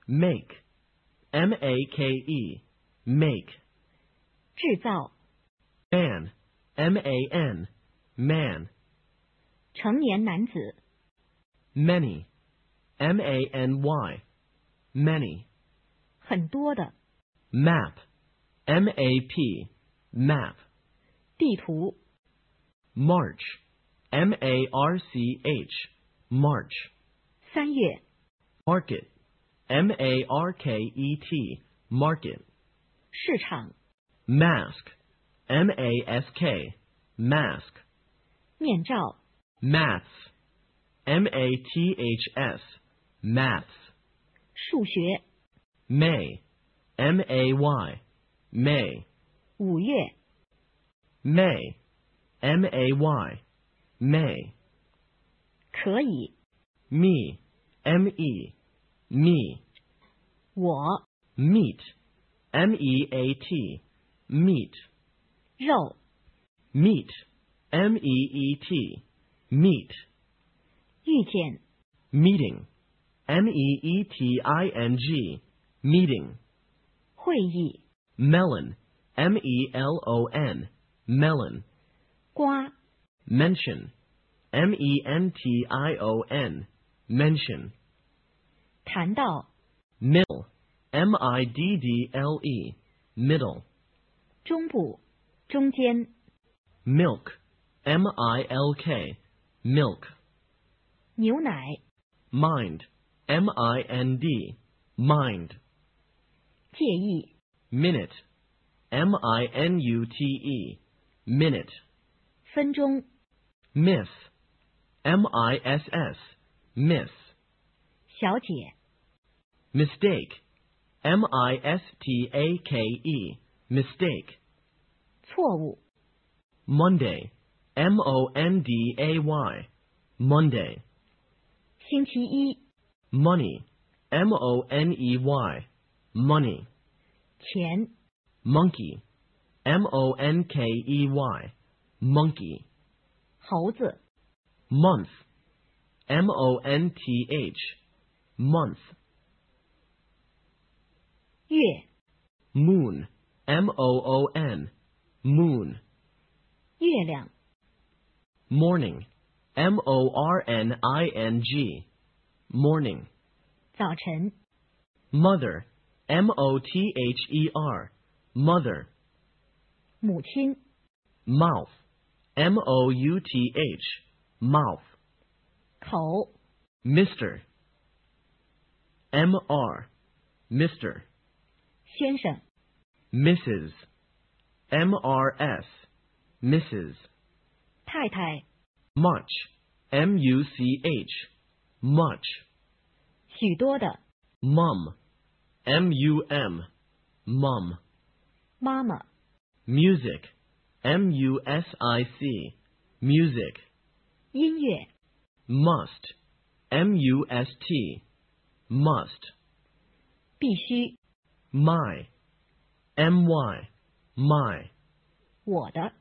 make, M-A-K-E, make. 制造， Man, M-A-N, man. 成年男子， Many, M-A-N-Y, many. 很多的， Map, M-A-P, map. 地图， March, M-A-R-C-H, march. 3月， Market, M-A-R-K-E-T, market. 市场， Mask, M-A-S-K, mask. 面罩， Maths, M-A-T-H-S, maths. 数学， May, M-A-Y, may. 5月， May, M-A-Y, may. 可以， Me, M-E, me. 我， Meat, M-E-A-T, meat. 肉， Meet, M-E-E-T, meet. 遇见， Meeting, M-E-E-T-I-N-G, meeting. 会议， Melon, M-E-L-O-N, melon. 瓜， Mention, M-E-N-T-I-O-N, mention. 谈到， Middle, M-I-D-D-L-E, middle. 中部，中间， Milk, M-I-L-K, milk. 牛奶， Mind, M-I-N-D, mind. 介意， Minute, M-I-N-U-T-E, minute. 分钟， Miss, M-I-S-S, miss. 小姐， Mistake, M-I-S-T-A-K-E, mistake. 错误， Monday, M-O-N-D-A-Y, Monday. 星期一， Money, M-O-N-E-Y, money. 钱， Monkey, M-O-N-K-E-Y, monkey. 猴子， Month, M-O-N-T-H, month. 月， Moon, M-O-O-N, moon. 月亮， Morning, M-O-R-N-I-N-G, morning. 早晨， Mother, M-O-T-H-E-R, mother. 母亲， Mouth, M-O-U-T-H, mouth. 口， Mr, M-R, Mr. 先生， Mrs, M-R-S, Mrs. 太太， Much, M-U-C-H, much. 许多的， Mum, M-U-M, mum. 妈妈， Music, M-U-S-I-C, music. 音乐， Must, M-U-S-T, must. 必须， My, M-Y, my. 我的。